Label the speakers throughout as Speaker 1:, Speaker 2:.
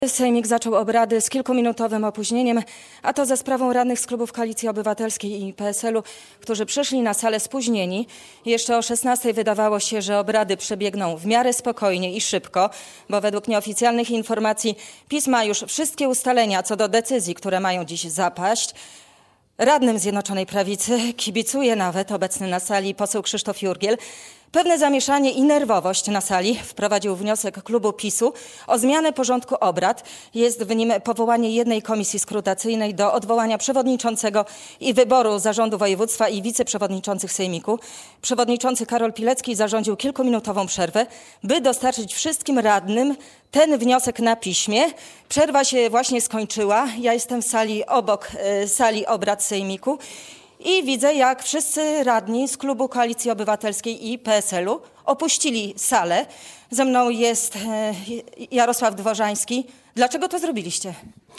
Speaker 1: Sejmik zaczął obrady z kilkuminutowym opóźnieniem, a to za sprawą radnych z klubów Koalicji Obywatelskiej i PSL-u, którzy przyszli na salę spóźnieni. Jeszcze o 16:00 wydawało się, że obrady przebiegną w miarę spokojnie i szybko, bo według nieoficjalnych informacji PiS ma już wszystkie ustalenia co do decyzji, które mają dziś zapaść. Radnym Zjednoczonej Prawicy kibicuje nawet obecny na sali poseł Krzysztof Jurgiel. Pewne zamieszanie i nerwowość na sali wprowadził wniosek klubu PiS-u o zmianę porządku obrad. Jest w nim powołanie jednej komisji skrutacyjnej do odwołania przewodniczącego i wyboru zarządu województwa i wiceprzewodniczących sejmiku. Przewodniczący Karol Pilecki zarządził kilkuminutową przerwę, by dostarczyć wszystkim radnym ten wniosek na piśmie. Przerwa się właśnie skończyła. Ja jestem w sali obok sali obrad sejmiku. I widzę, jak wszyscy radni z klubu Koalicji Obywatelskiej i PSL-u opuścili salę. Ze mną jest Jarosław Dworzański. Dlaczego to zrobiliście?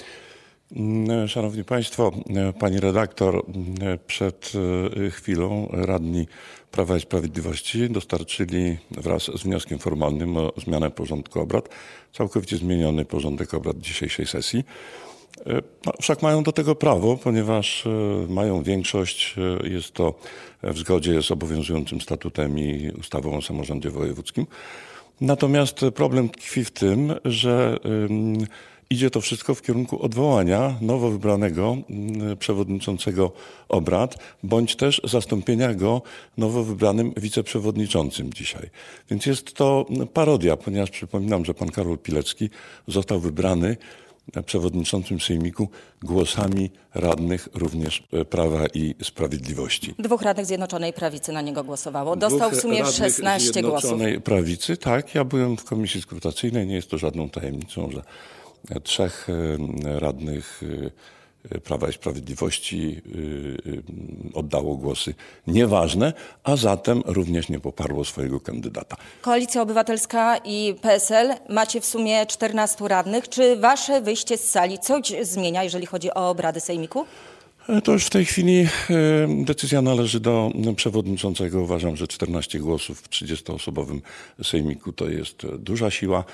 Speaker 2: Szanowni Państwo, pani redaktor, przed chwilą radni Prawa i Sprawiedliwości dostarczyli wraz z wnioskiem formalnym o zmianę porządku obrad całkowicie zmieniony porządek obrad dzisiejszej sesji. Wszak mają do tego prawo, ponieważ mają większość, jest to w zgodzie z obowiązującym statutem i ustawą o samorządzie wojewódzkim. Natomiast problem tkwi w tym, że idzie to wszystko w kierunku odwołania nowo wybranego przewodniczącego obrad, bądź też zastąpienia go nowo wybranym wiceprzewodniczącym dzisiaj. Więc jest to parodia, ponieważ przypominam, że pan Karol Pilecki został wybrany przewodniczącym sejmiku głosami radnych również Prawa i Sprawiedliwości.
Speaker 1: 2 radnych Zjednoczonej Prawicy na niego głosowało. Dostał w sumie 16 głosów.
Speaker 2: Zjednoczonej Prawicy, tak. Ja byłem w komisji skrutacyjnej. Nie jest to żadną tajemnicą, że 3 radnych Prawa i Sprawiedliwości oddało głosy nieważne, a zatem również nie poparło swojego kandydata.
Speaker 1: Koalicja Obywatelska i PSL macie w sumie 14 radnych. Czy wasze wyjście z sali coś zmienia, jeżeli chodzi o obrady sejmiku?
Speaker 2: To już w tej chwili decyzja należy do przewodniczącego. Uważam, że 14 głosów w 30-osobowym sejmiku to jest duża siła.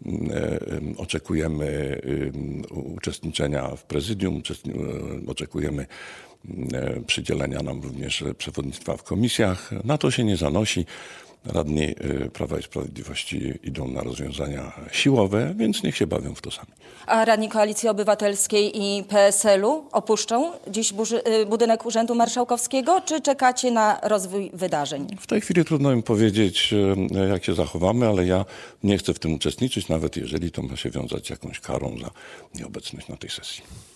Speaker 2: Oczekujemy uczestniczenia w prezydium, oczekujemy przydzielenia nam również przewodnictwa w komisjach. Na to się nie zanosi. Radni Prawa i Sprawiedliwości idą na rozwiązania siłowe, więc niech się bawią w to sami.
Speaker 1: A radni Koalicji Obywatelskiej i PSL-u opuszczą dziś budynek Urzędu Marszałkowskiego, czy czekacie na rozwój wydarzeń?
Speaker 2: W tej chwili trudno im powiedzieć, jak się zachowamy, ale ja nie chcę w tym uczestniczyć, nawet jeżeli to ma się wiązać z jakąś karą za nieobecność na tej sesji.